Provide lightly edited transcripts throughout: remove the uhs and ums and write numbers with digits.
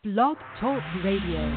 Blog Talk Radio.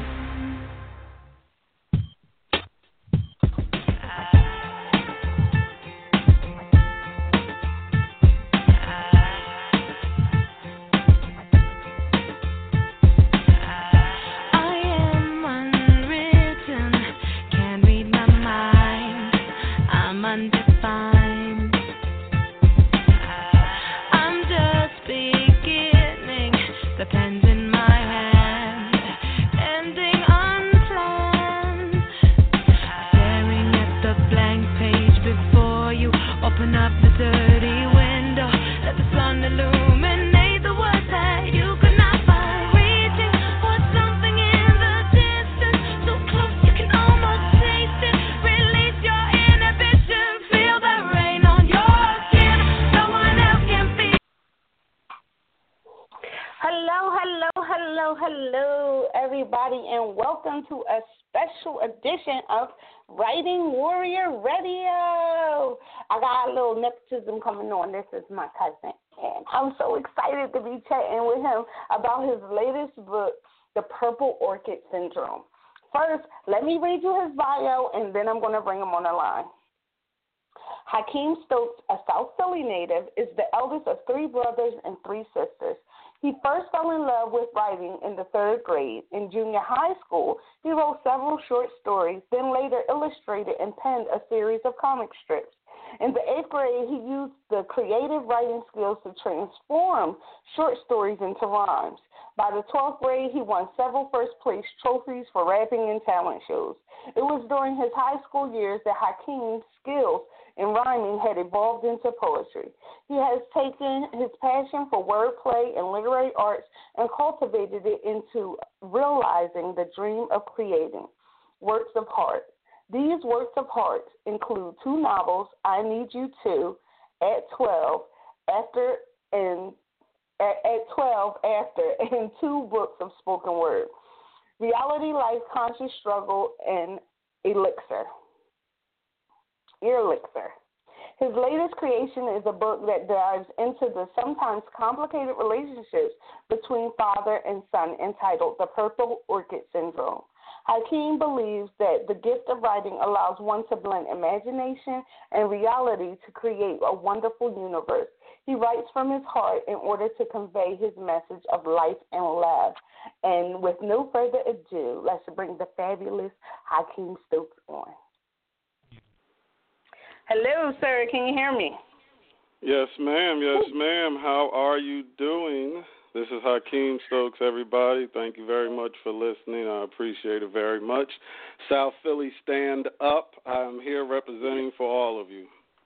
To a special edition of Writing Warrior Radio. I got a little nepotism coming on. This is my cousin, and I'm so excited to be chatting with him about his latest book, The Purple Orchid Syndrome. First, let me read you his bio, and then I'm going to bring him on the line. Hakeem Stokes, a South Philly native, is the eldest of 3 brothers and 3 sisters. He first fell in love with writing in the 3rd grade. In junior high school, he wrote several short stories, then later illustrated and penned a series of comic strips. In the 8th grade, he used the creative writing skills to transform short stories into rhymes. By the 12th grade, he won several first-place trophies for rapping and talent shows. It was during his high school years that Hakeem's skills in rhyming had evolved into poetry. He has taken his passion for wordplay and literary arts and cultivated it into realizing the dream of creating works of art. These works of art include 2 novels, I Need You Too, at 12, after, and 2 books of spoken word, Reality Life, Conscious Struggle, and Elixir. His latest creation is a book that dives into the sometimes complicated relationships between father and son entitled The Purple Orchid Syndrome. Hakeem believes that the gift of writing allows one to blend imagination and reality to create a wonderful universe. He writes from his heart in order to convey his message of life and love. And with no further ado, let's bring the fabulous Hakeem Stokes on. Hello, sir. Can you hear me? Yes, ma'am. Yes, ma'am. How are you doing? This is Hakeem Stokes, everybody. Thank you very much for listening. I appreciate it very much. South Philly, stand up. I'm here representing for all of you.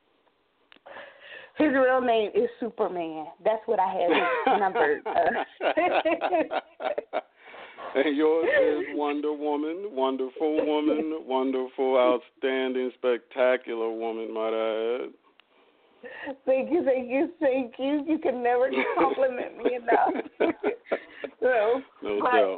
His real name is Superman. That's what I had his number. And yours is Wonder Woman, wonderful woman, wonderful, outstanding, spectacular woman, might I add. Thank you. You can never compliment me enough. No doubt.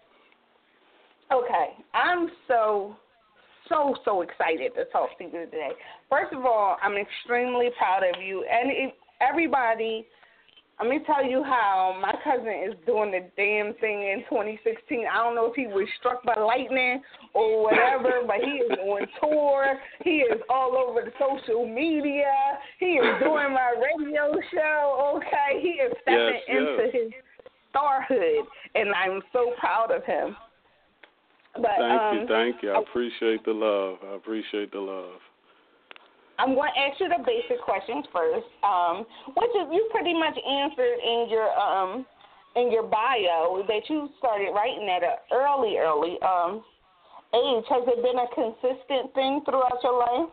Okay, I'm so excited to talk to you today. First of all, I'm extremely proud of you. And everybody, let me tell you how my cousin is doing the damn thing in 2016. I don't know if he was struck by lightning or whatever, but he is on tour. He is all over the social media. He is doing my radio show, okay? He is stepping into his starhood, and I'm so proud of him. But, Thank you. I appreciate the love. I'm going to ask you the basic questions first, which is you pretty much answered in your bio that you started writing at an early age. Has it been a consistent thing throughout your life?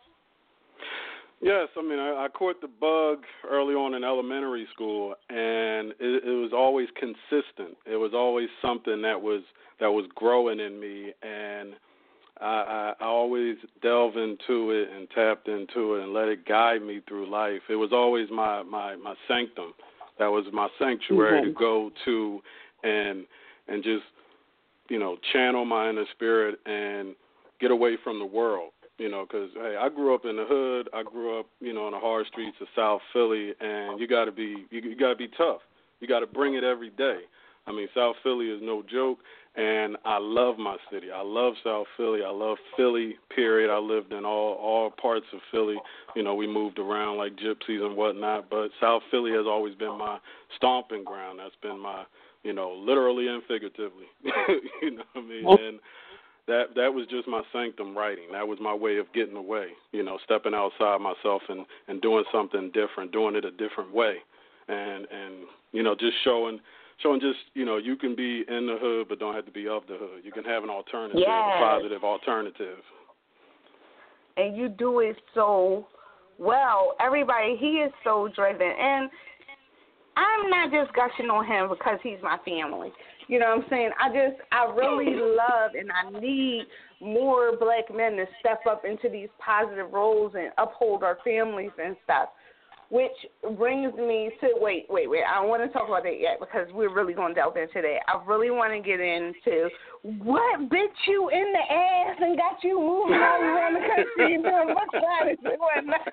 Yes, I mean, I caught the bug early on in elementary school, and it was always consistent. It was always something that was growing in me, and I always delve into it and tapped into it and let it guide me through life. It was always my sanctum. That was my sanctuary to go to and just, channel my inner spirit and get away from the world. Because, hey, I grew up in the hood. I grew up, on the hard streets of South Philly, and you got to be tough. You got to bring it every day. I mean, South Philly is no joke, and I love my city. I love South Philly. I love Philly, period. I lived in all parts of Philly. You know, we moved around like gypsies and whatnot, but South Philly has always been my stomping ground. That's been my, you know, literally and figuratively. You know what I mean? And that was just my sanctum writing. That was my way of getting away, you know, stepping outside myself and doing something different, doing it a different way. And you know, just showing just, you know, you can be in the hood but don't have to be of the hood. You can have an alternative, yes. a positive alternative. And you do it so well. Everybody, he is so driven. And I'm not just gushing on him because he's my family. You know what I'm saying? I really love and I need more black men to step up into these positive roles and uphold our families and stuff. Which brings me to, wait. I don't want to talk about that yet because we're really going to delve into that. I really want to get into what bit you in the ass and got you moving all around the country and doing book signings and whatnot.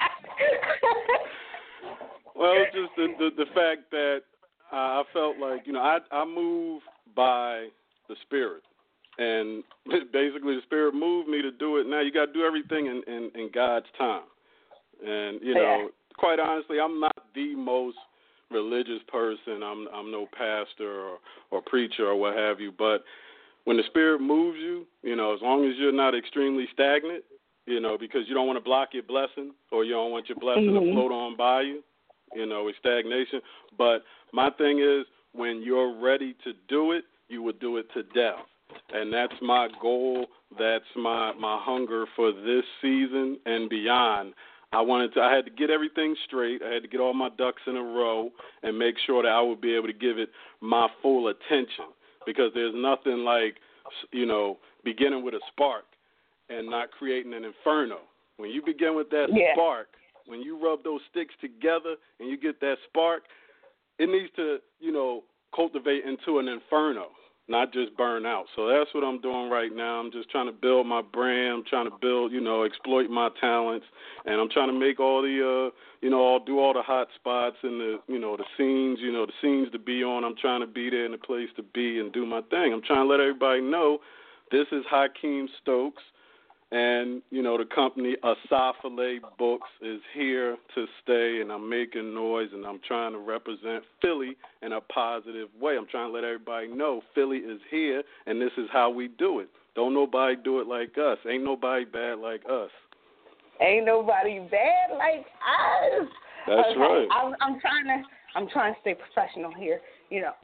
Well, just the fact that I felt like, you know, I move by the Spirit. And basically the Spirit moved me to do it. Now you got to do everything in God's time. And, you know, quite honestly, I'm not the most religious person. I'm no pastor or preacher or what have you. But when the Spirit moves you, you know, as long as you're not extremely stagnant, you know, because you don't want to block your blessing or you don't want your blessing to float on by you, you know, with stagnation. But my thing is, when you're ready to do it, you will do it to death. And that's my goal. That's my hunger for this season and beyond. I had to get everything straight. I had to get all my ducks in a row and make sure that I would be able to give it my full attention, because there's nothing like, you know, beginning with a spark and not creating an inferno. When you begin with that spark, when you rub those sticks together and you get that spark, it needs to, you know, cultivate into an inferno, not just burn out. So that's what I'm doing right now. I'm just trying to build my brand. I'm trying to build, you know, exploit my talents, and I'm trying to make all the, you know, I'll do all the hot spots and the, you know, the scenes to be on. I'm trying to be there in the place to be and do my thing. I'm trying to let everybody know this is Hakeem Stokes. And, you know, the company Asafale Books is here to stay, and I'm making noise, and I'm trying to represent Philly in a positive way. I'm trying to let everybody know Philly is here, and this is how we do it. Don't nobody do it like us. Ain't nobody bad like us. Ain't nobody bad like us. That's right. I'm trying to stay professional here. You know,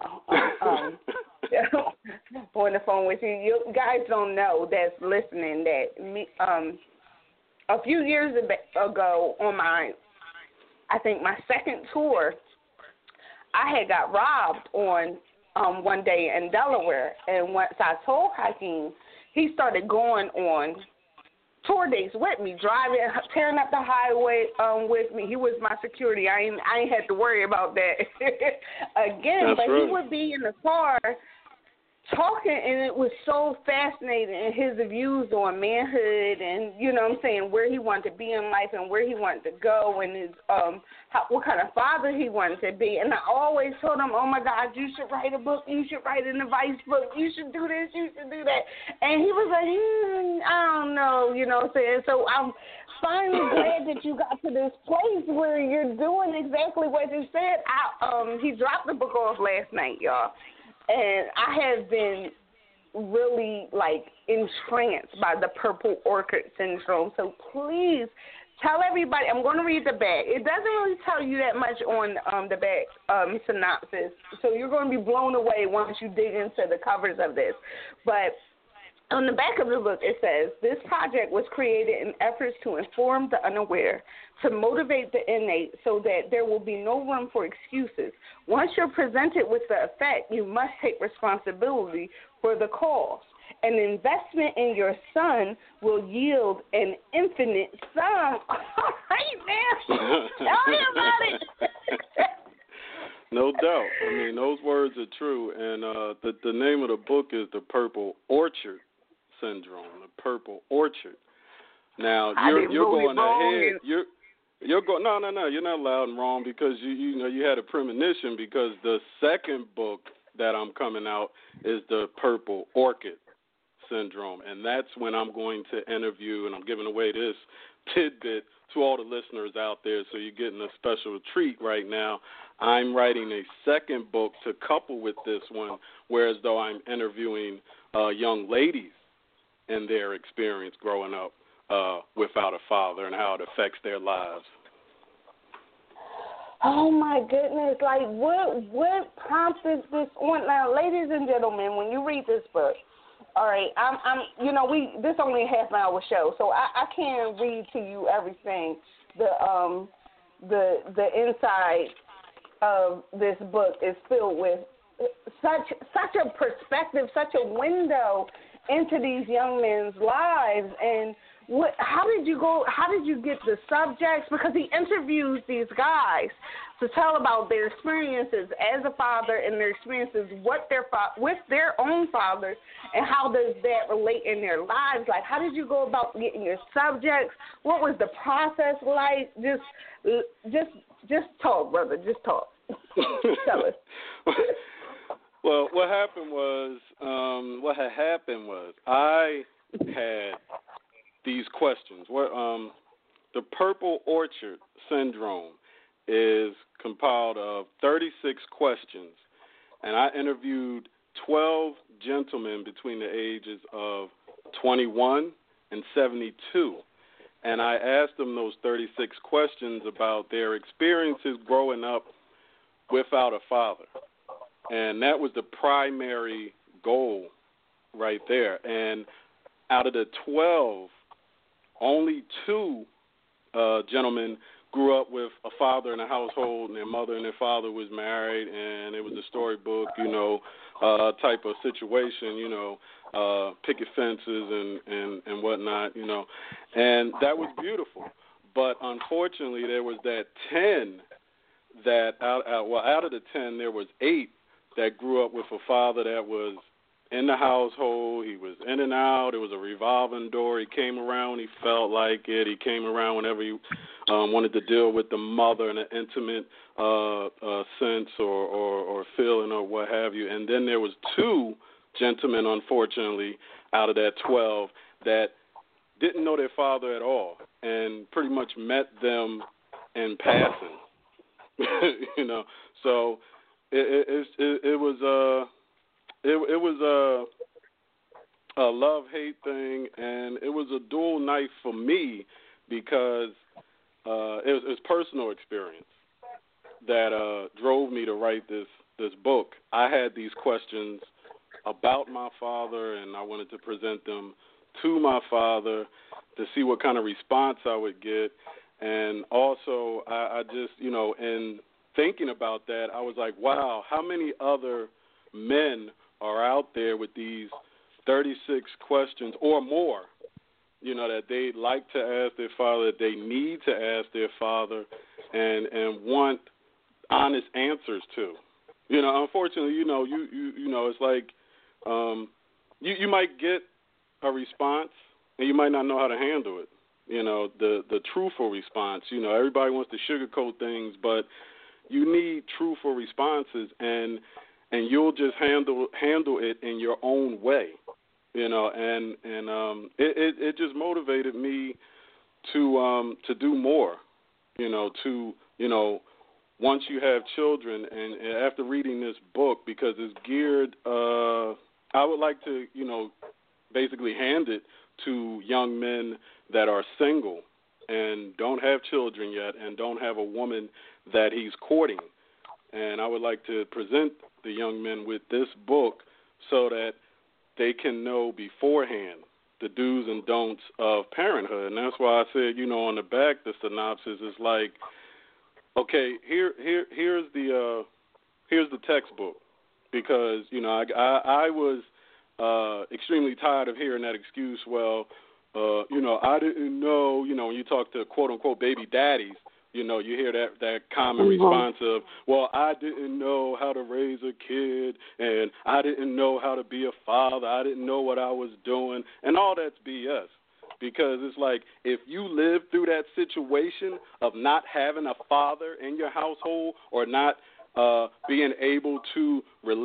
on the phone with you. You guys don't know that's listening that me, a few years ago on my second tour, I had got robbed on one day in Delaware, and once I told Hakeem, he started going on tour dates with me, driving, tearing up the highway with me. He was my security. I ain't had to worry about that again. That's but right. He would be in the car talking, and it was so fascinating. And his views on manhood, and you know what I'm saying, where he wanted to be in life, and where he wanted to go, and his what kind of father he wanted to be. And I always told him, oh my God, you should write a book. You should write an advice book. You should do this. You should do that. And he was like, I don't know, you know what I'm saying. So I'm finally glad that you got to this place where you're doing exactly what you said. He dropped the book off last night, y'all. And I have been really, like, entranced by the Purple Orchid Syndrome. So please tell everybody. I'm going to read the back. It doesn't really tell you that much on the back synopsis. So you're going to be blown away once you dig into the covers of this. But on the back of the book, it says, this project was created in efforts to inform the unaware, to motivate the innate so that there will be no room for excuses. Once you're presented with the effect, you must take responsibility for the cause. An investment in your son will yield an infinite sum. All right, man. Tell me about it. No doubt. I mean, those words are true. And the name of the book is The Purple Orchid Syndrome, The Purple Orchid. Now, you're going ahead. You're going. No. You're not loud and wrong, because you know you had a premonition, because the second book that I'm coming out is the purple orchid syndrome, and that's when I'm going to interview, and I'm giving away this tidbit to all the listeners out there, so you're getting a special treat right now. I'm writing a second book to couple with this one, whereas though I'm interviewing young ladies and their experience growing up without a father and how it affects their lives. Oh my goodness! Like what prompted this on? Now, ladies and gentlemen, when you read this book, all right, this only a half an hour show, so I can't read to you everything. The inside of this book is filled with such a perspective, such a window into these young men's lives. And how did you get the subjects? Because he interviews these guys to tell about their experiences as a father and their experiences with their own fathers, and how does that relate in their lives? Like, how did you go about getting your subjects? What was the process like? Just talk, brother. Just talk. Tell us. Well, what happened was I had these questions. The purple orchid syndrome is compiled of 36 questions, and I interviewed 12 gentlemen between the ages of 21 and 72, and I asked them those 36 questions about their experiences growing up without a father, and that was the primary goal right there. And out of the 12, only 2 gentlemen grew up with a father in a household, and their mother and their father was married, and it was a storybook, type of situation, picket fences and whatnot, and that was beautiful. But unfortunately, there was that 10 that out of the 10, there was 8 that grew up with a father that was in the household. He was in and out. It was a revolving door. He came around when he felt like it. He came around whenever he wanted to deal with the mother in an intimate sense or feeling or what have you. And then there was 2 gentlemen, unfortunately, out of that 12 that didn't know their father at all and pretty much met them in passing. So it was a love-hate thing, and it was a dual knife for me because it was personal experience that drove me to write this book. I had these questions about my father, and I wanted to present them to my father to see what kind of response I would get. And also, I just, in thinking about that, I was like, wow, how many other men are out there with these 36 questions or more, that they like to ask their father, that they need to ask their father, and want honest answers to. Unfortunately, it's like you might get a response and you might not know how to handle it. The truthful response. Everybody wants to sugarcoat things, but you need truthful responses, and you'll just handle it in your own way. And it just motivated me to do more. Once you have children, and after reading this book, because it's geared, I would like to, basically hand it to young men that are single and don't have children yet and don't have a woman that he's courting. And I would like to present the young men with this book so that they can know beforehand the do's and don'ts of parenthood. And that's why I said, on the back, the synopsis is like, okay, here's the textbook, because I was extremely tired of hearing that excuse. Well, I didn't know. When you talk to quote unquote baby daddies, you hear that common response of, well, I didn't know how to raise a kid, and I didn't know how to be a father. I didn't know what I was doing, and all that's BS. Because it's like, if you live through that situation of not having a father in your household or not being able to relate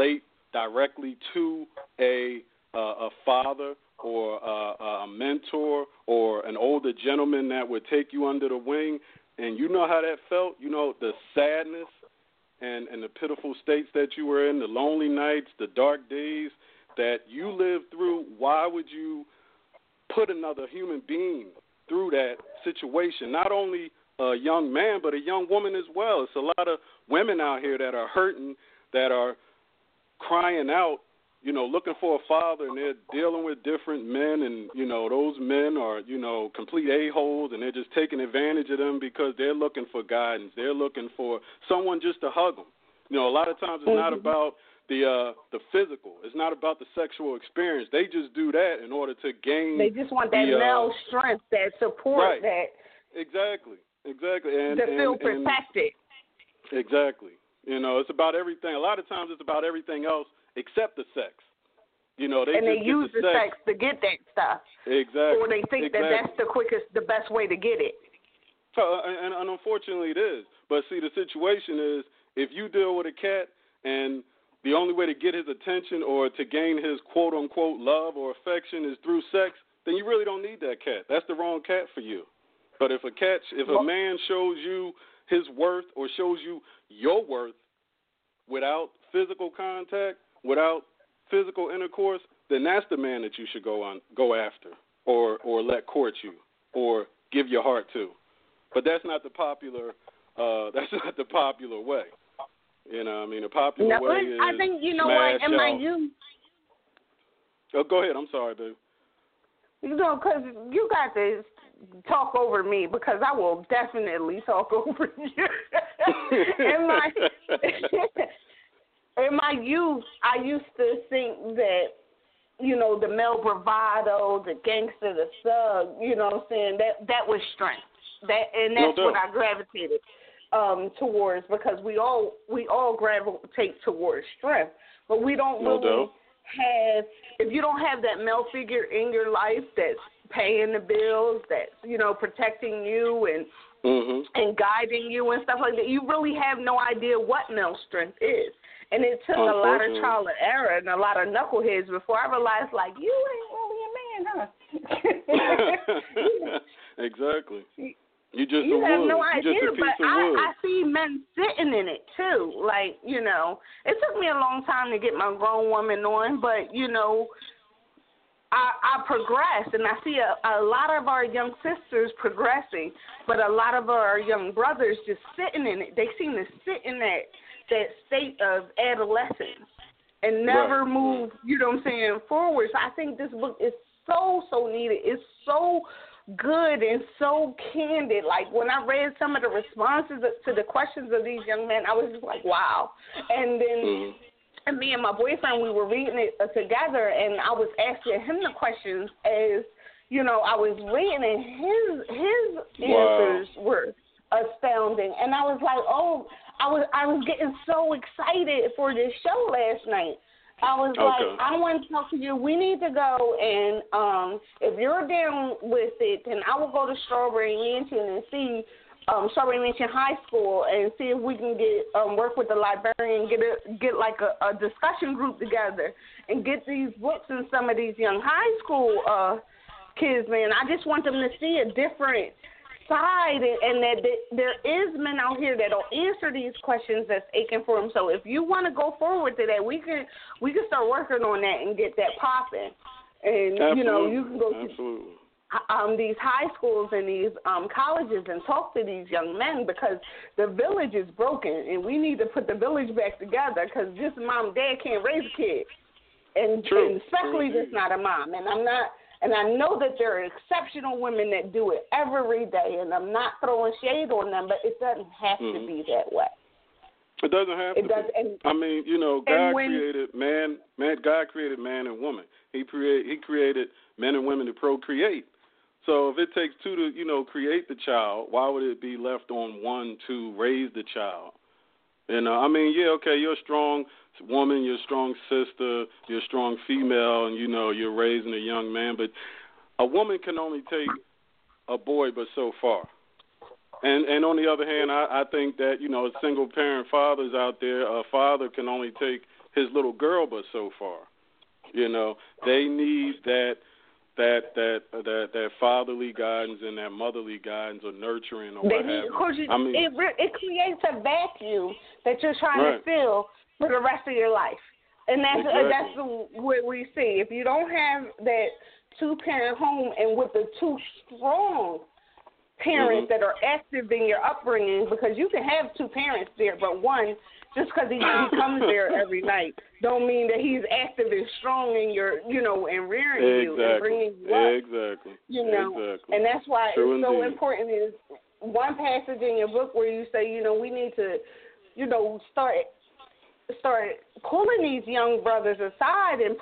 directly to a father or a mentor or an older gentleman that would take you under the wing, and you know how that felt, you know, the sadness and the pitiful states that you were in, the lonely nights, the dark days that you lived through, why would you put another human being through that situation? Not only a young man, but a young woman as well. It's a lot of women out here that are hurting, that are crying out, you know, looking for a father, and they're dealing with different men, and, you know, those men are, you know, complete a-holes, and they're just taking advantage of them because they're looking for guidance. They're looking for someone just to hug them. You know, a lot of times it's not about the physical. It's not about the sexual experience. They just do that in order to gain. They just want that male strength, that support, right. that. Exactly. And to feel protected. Exactly. You know, it's about everything. A lot of times it's about everything else except the sex. You know, they use the sex to get that stuff. Exactly. Or they think that that's the best way to get it. And unfortunately it is. But see, the situation is, if you deal with a cat and the only way to get his attention or to gain his quote-unquote love or affection is through sex, then you really don't need that cat. That's the wrong cat for you. But if a man shows you his worth or shows you your worth without physical contact, without physical intercourse, then that's the man that you should go after or let court you or give your heart to. But that's not the popular way. You know, I mean, the popular way is I think, you know what, in my youth. Oh, go ahead. I'm sorry, babe. You know, because you got to talk over me, because I will definitely talk over you. In my youth, I used to think that, you know, the male bravado, the gangster, the thug, you know what I'm saying, that was strength. That's what I gravitated towards, because we all gravitate towards strength, but we don't really have. If you don't have that male figure in your life that's paying the bills, that's, you know, protecting you and guiding you and stuff like that, you really have no idea what male strength is. And it took a lot of trial and error and a lot of knuckleheads before I realized, like, you ain't really a man, huh? Exactly. You have no idea, but I see men sitting in it too. Like, you know, it took me a long time to get my grown woman on, but, you know, I progressed, and I see a lot of our young sisters progressing, but a lot of our young brothers just sitting in it. They seem to sit in that state of adolescence and never move, you know what I'm saying, forward. So I think this book is so needed. It's so good and so candid. Like, when I read some of the responses to the questions of these young men, I was just like, wow. And then and me and my boyfriend, we were reading it together, and I was asking him the questions as, you know, I was reading, and his answers were astounding. And I was like, oh, I was getting so excited for this show last night. I was like, I want to talk to you. We need to go, and if you're down with it, then I will go to Strawberry Mansion and see Strawberry Mansion High School and see if we can get work with the librarian, get like a discussion group together and get these books in some of these young high school kids, man. I just want them to see a different side, and that there is men out here that will answer these questions that's aching for them. So if you want to go forward to that, we can start working on that and get that popping. And you know, you can go to these high schools and these colleges and talk to these young men, because the village is broken, and we need to put the village back together, because just mom and dad can't raise a kid, and especially just not a mom. And I know that there are exceptional women that do it every day, and I'm not throwing shade on them, but it doesn't have to be that way. It doesn't have to be. I mean, you know, God created man. God created man and woman. He created men and women to procreate. So if it takes two to, you know, create the child, why would it be left on one to raise the child? And I mean, yeah, okay, you're a strong woman, you're a strong sister, you're a strong female, and, you know, you're raising a young man. But a woman can only take a boy but so far. And on the other hand, I think that, you know, single-parent fathers out there, a father can only take his little girl but so far. They need that fatherly guidance and that motherly guidance or nurturing or what have you. It creates a vacuum that you're trying to fill for the rest of your life. And that's what we see. If you don't have that two-parent home and with the two strong parents that are active in your upbringing, because you can have two parents there, but one, just because he comes there every night, don't mean that he's active and strong in your, and rearing you and bringing you up. Exactly. And that's why True it's so indeed. important is one passage in your book where you say, we need to, start pulling these young brothers aside and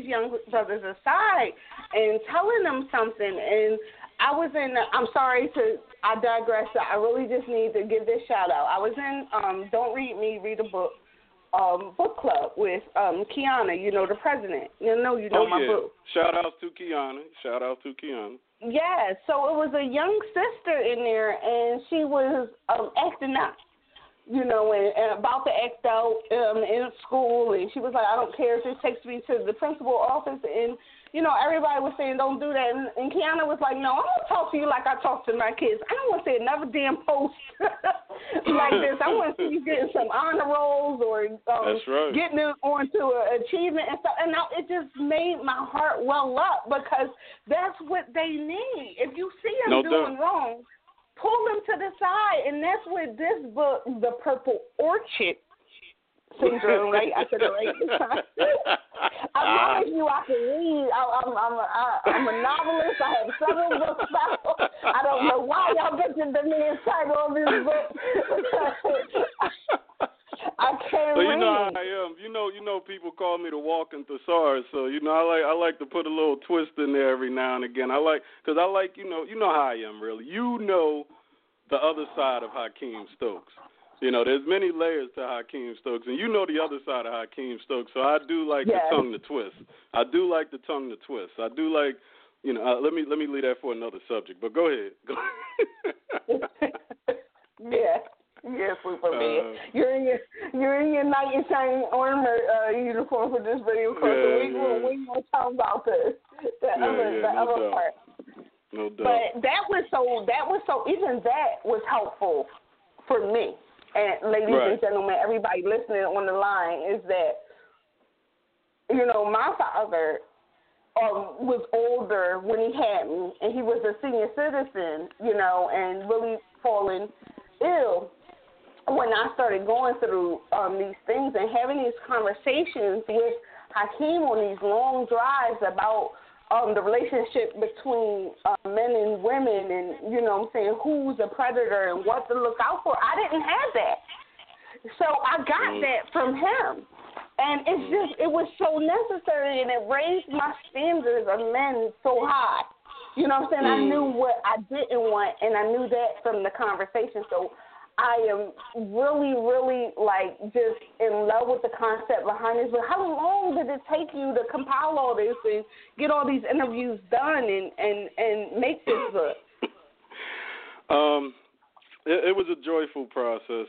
telling them something. And I'm sorry I digress. I really just need to give this shout out. I was in Don't Read Me, Read a Book book club with Kiana, the president. My book. Shout out to Kiana. Yeah, so it was a young sister in there, and she was acting out. And about to act out in school, and she was like, I don't care if it takes me to the principal office, and, everybody was saying don't do that, and Kiana was like, no, I'm going to talk to you like I talk to my kids. I don't want to see another damn post like this. I want to see you getting some honor rolls or getting onto an achievement and stuff, and now it just made my heart well up because that's what they need. If you see them doing wrong, pull them to the side, and that's what this book, The Purple Orchid Syndrome, right? I said it right this time. I promise you I can read. I'm a novelist. I have several books out. I don't know why y'all mentioned the man's title of this book. I can't read. You know how I am. People call me the walking thesaurus, so I like to put a little twist in there every now and again. Because I like how I am really. The other side of Hakeem Stokes. There's many layers to Hakeem Stokes, and the other side of Hakeem Stokes. So I do like the tongue to twist. I do like the tongue to twist. I do like, let me leave that for another subject. But go ahead. Yes, Superman. You're in your knight in shining armor uniform for this video. We won't talk about the other part. No doubt. But that was so. Even that was helpful for me. And ladies and gentlemen, everybody listening on the line, is that my father was older when he had me, and he was a senior citizen, and really falling ill when I started going through these things and having these conversations with Hakeem on these long drives about the relationship between men and women and, who's a predator and what to look out for. I didn't have that. So I got that from him. And it was so necessary, and it raised my standards of men so high. You know what I'm saying? I knew what I didn't want, and I knew that from the conversation. So I am really, really, just in love with the concept behind this. But how long did it take you to compile all this and get all these interviews done and make this book? It was a joyful process.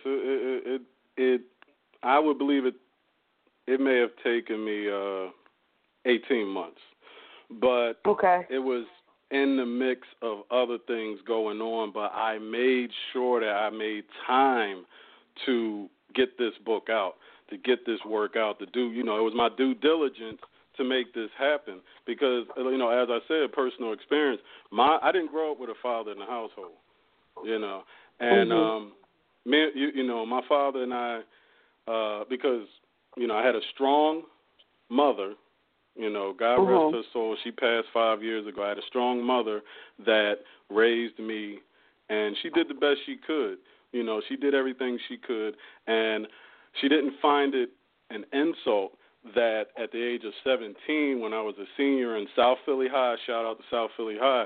I would believe it may have taken me 18 months. But it was in the mix of other things going on, but I made sure that I made time to get this book out, to get this work out, to do, it was my due diligence to make this happen because, as I said, personal experience, I didn't grow up with a father in the household, and my father and I, because, I had a strong mother. God rest her soul. She passed 5 years ago. I had a strong mother that raised me, and she did the best she could. She did everything she could, and she didn't find it an insult that at the age of 17, when I was a senior in South Philly High, shout out to South Philly High,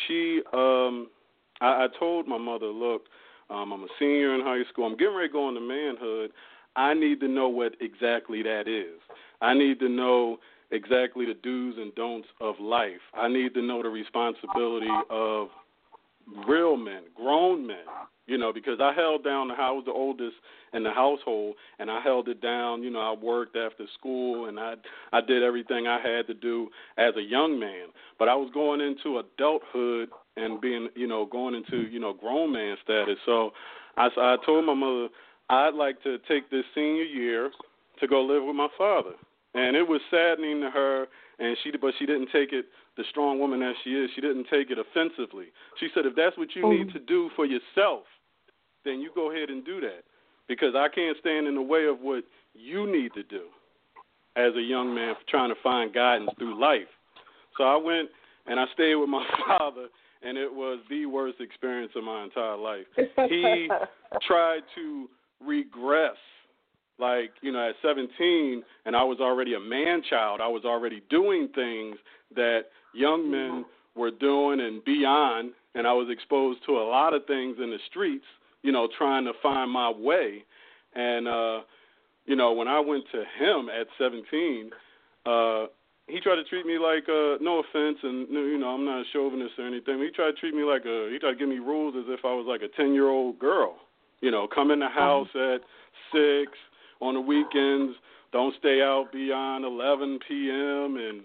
I told my mother, look, I'm a senior in high school. I'm getting ready to go into manhood. I need to know what exactly that is. I need to know exactly the do's and don'ts of life. I need to know the responsibility of real men, grown men, because I held down I was the oldest in the household, and I held it down. I worked after school, and I did everything I had to do as a young man. But I was going into adulthood and being, going into, grown man status. So I told my mother I'd like to take this senior year to go live with my father. And it was saddening to her, but she didn't take it, the strong woman that she is, she didn't take it offensively. She said, if that's what you need to do for yourself, then you go ahead and do that, because I can't stand in the way of what you need to do as a young man for trying to find guidance through life. So I went and I stayed with my father, and it was the worst experience of my entire life. He tried to regress. Like, at 17, and I was already a man-child, I was already doing things that young men were doing and beyond, and I was exposed to a lot of things in the streets, trying to find my way. And, when I went to him at 17, he tried to treat me like, no offense, and, I'm not a chauvinist or anything, but he tried to treat me like he tried to give me rules as if I was like a 10-year-old girl. Come in the house at 6, on the weekends, don't stay out beyond 11 p.m. and,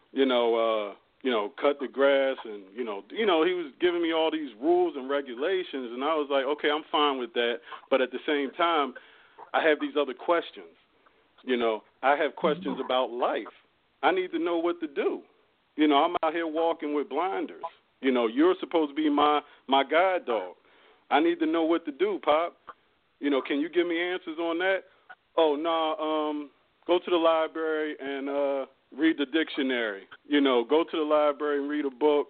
cut the grass. And, he was giving me all these rules and regulations. And I was like, okay, I'm fine with that. But at the same time, I have these other questions. I have questions about life. I need to know what to do. I'm out here walking with blinders. You're supposed to be my guide dog. I need to know what to do, Pop. Can you give me answers on that? Oh, no, go to the library and read the dictionary. Go to the library and read a book.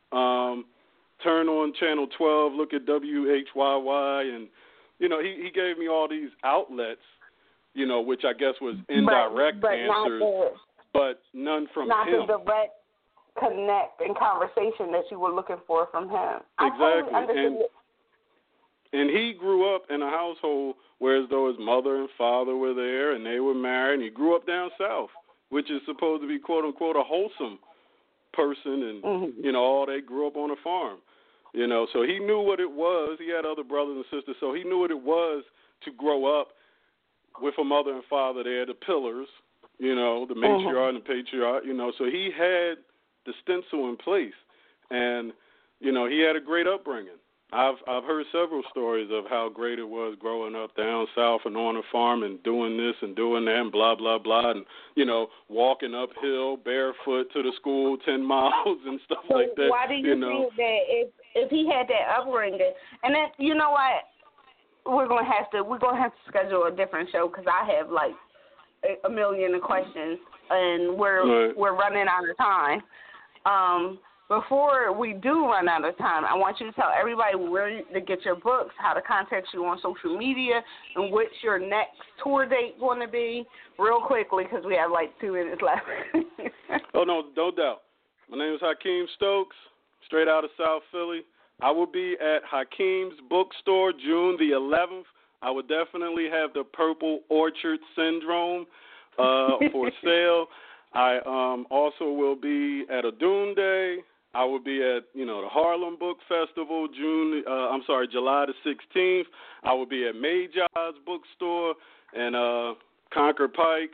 Turn on Channel 12, look at WHYY. And, he gave me all these outlets, which I guess was indirect answers, but none from him. Not the direct connect and conversation that you were looking for from him. Exactly. And he grew up in a household where as though his mother and father were there and they were married, and he grew up down south, which is supposed to be, quote, unquote, a wholesome person, and, all they grew up on a farm. So he knew what it was. He had other brothers and sisters, so he knew what it was to grow up with a mother and father there, the pillars, the matriarch and the patriarch, So he had the stencil in place, and, he had a great upbringing. I've heard several stories of how great it was growing up down south and on a farm and doing this and doing that and blah, blah, blah, and, walking uphill barefoot to the school 10 miles and stuff like that. Why do you think that if he had that upbringing, and then, you know what, we're gonna have to schedule a different show because I have like a million questions and we're running out of time. Before we do run out of time, I want you to tell everybody where to get your books, how to contact you on social media, and what's your next tour date going to be, real quickly, because we have like 2 minutes left. Oh, no doubt. My name is Hakeem Stokes, straight out of South Philly. I will be at Hakeem's Bookstore June the 11th. I will definitely have the Purple Orchard Syndrome for sale. I also will be at Adune Day. I will be at, the Harlem Book Festival, July the 16th. I will be at Magi's Bookstore and Concord Pike.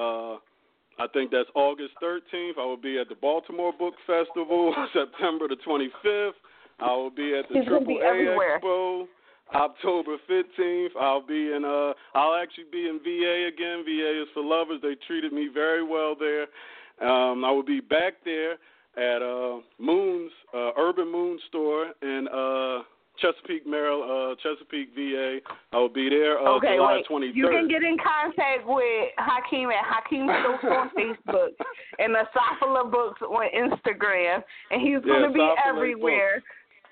I think that's August 13th. I will be at the Baltimore Book Festival, September the 25th. I will be at the AAA Expo, October 15th. I'll actually be in VA again. VA is for lovers. They treated me very well there. I will be back there at Moon's Urban Moon store in Chesapeake, Maryland, Chesapeake, VA. I will be there July 23rd. You can get in contact with Hakeem at Hakeem Stokes on Facebook and Asafala Books on Instagram, and he's going to be everywhere.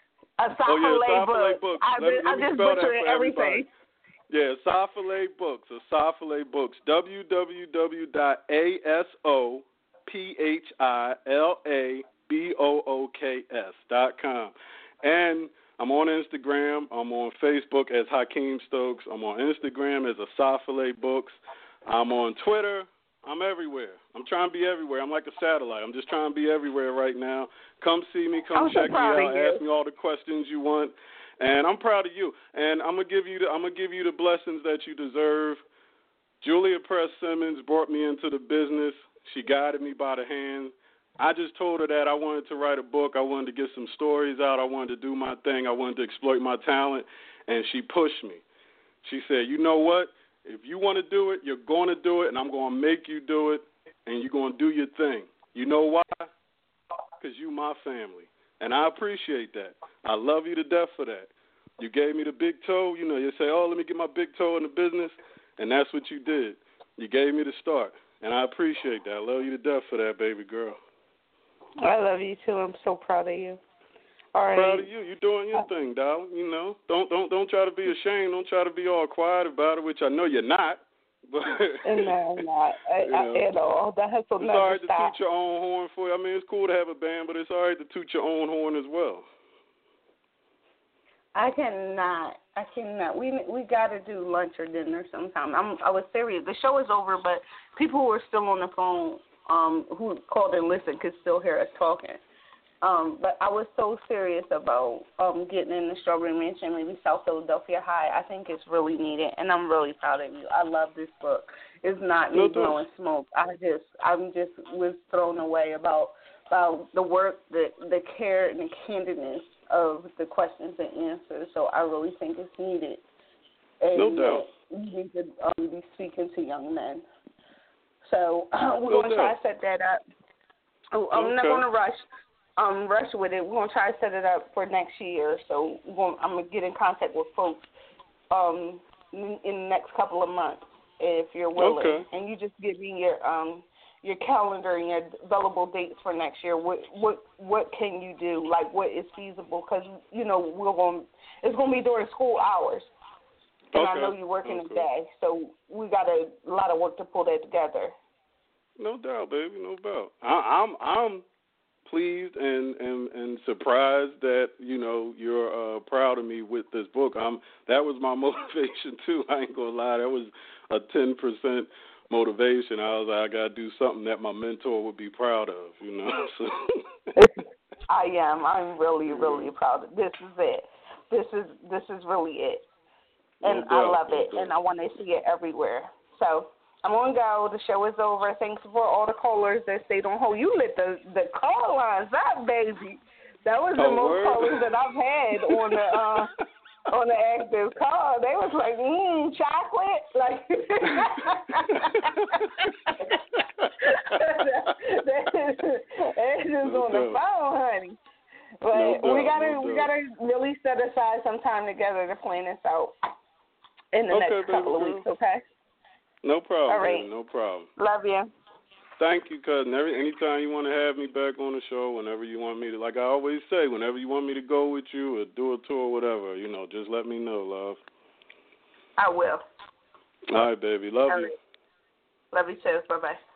Asafale Books. I just butchered everything. Yeah, Asafale Books. Asafale Books. www.ASOPHILABOOKS.com. And I'm on Instagram. I'm on Facebook as Hakeem Stokes. I'm on Instagram as Asafale Books. I'm on Twitter I'm everywhere. I'm trying to be everywhere. I'm like a satellite. I'm just trying to be everywhere right now. Come see me. Come check me out. Ask me all the questions you want. And I'm proud of you. And I'm gonna give you the blessings that you deserve. Julia Press Simmons brought me into the business. She guided me by the hand. I just told her that I wanted to write a book. I wanted to get some stories out. I wanted to do my thing. I wanted to exploit my talent. And she pushed me. She said, you know what? If you want to do it, you're going to do it, and I'm going to make you do it, and you're going to do your thing. You know why? Because you my family. And I appreciate that. I love you to death for that. You gave me the big toe. You know, you say, oh, let me get my big toe in the business, and that's what you did. You gave me the start, and I appreciate that. I love you to death for that, baby girl. I love you, too. I'm so proud of you. All right. Proud of you. You're doing your thing, darling. You know, don't try to be ashamed. Don't try to be all quiet about it, which I know you're not. But no, I'm not at all. That has to it's never all right stop. to toot your own horn for you. I mean, it's cool to have a band, but it's all right to toot your own horn as well. I cannot. We got to do lunch or dinner sometime. I was serious. The show is over, but people who are still on the phone, who called and listened, could still hear us talking. But I was so serious about getting in the Strawberry Mansion, maybe South Philadelphia High. I think it's really needed, and I'm really proud of you. I love this book. It's not me blowing smoke. I'm just was thrown away about the work, the care, and the candidness of the questions and answers. So I really think it's needed. And no doubt. You need to be speaking to young men. So we're going to try to set that up. I'm not going to rush with it. We're going to try to set it up for next year. So I'm going to get in contact with folks in the next couple of months if you're willing. Okay. And you just give me your calendar and your available dates for next year. What can you do? Like, what is feasible? Because, you know, it's going to be during school hours. And I know you're working the day. So we got a lot of work to pull that together. No doubt, baby, no doubt. I'm pleased and surprised that, you know, you're proud of me with this book. That was my motivation, too. I ain't going to lie. That was a 10% motivation. I was like, I got to do something that my mentor would be proud of, you know. So. I am. I'm really, really proud of this. Is it. This is really it. And I love it, and I want to see it everywhere. So I'm going to go. The show is over. Thanks for all the callers that stayed on hold. You lit the call lines up, baby. That was the most callers that I've had on the active call. They was like, chocolate. Like, they're just on the phone, honey. But we gotta really set aside some time together to plan this out in the next couple of weeks, okay? No problem, all right. Baby, no problem. Love you. Thank you, cousin. Anytime you want to have me back on the show, whenever you want me to, like I always say, whenever you want me to go with you or do a tour or whatever, you know, just let me know, love. I will. All right, baby. Love you. Love you too. Bye-bye.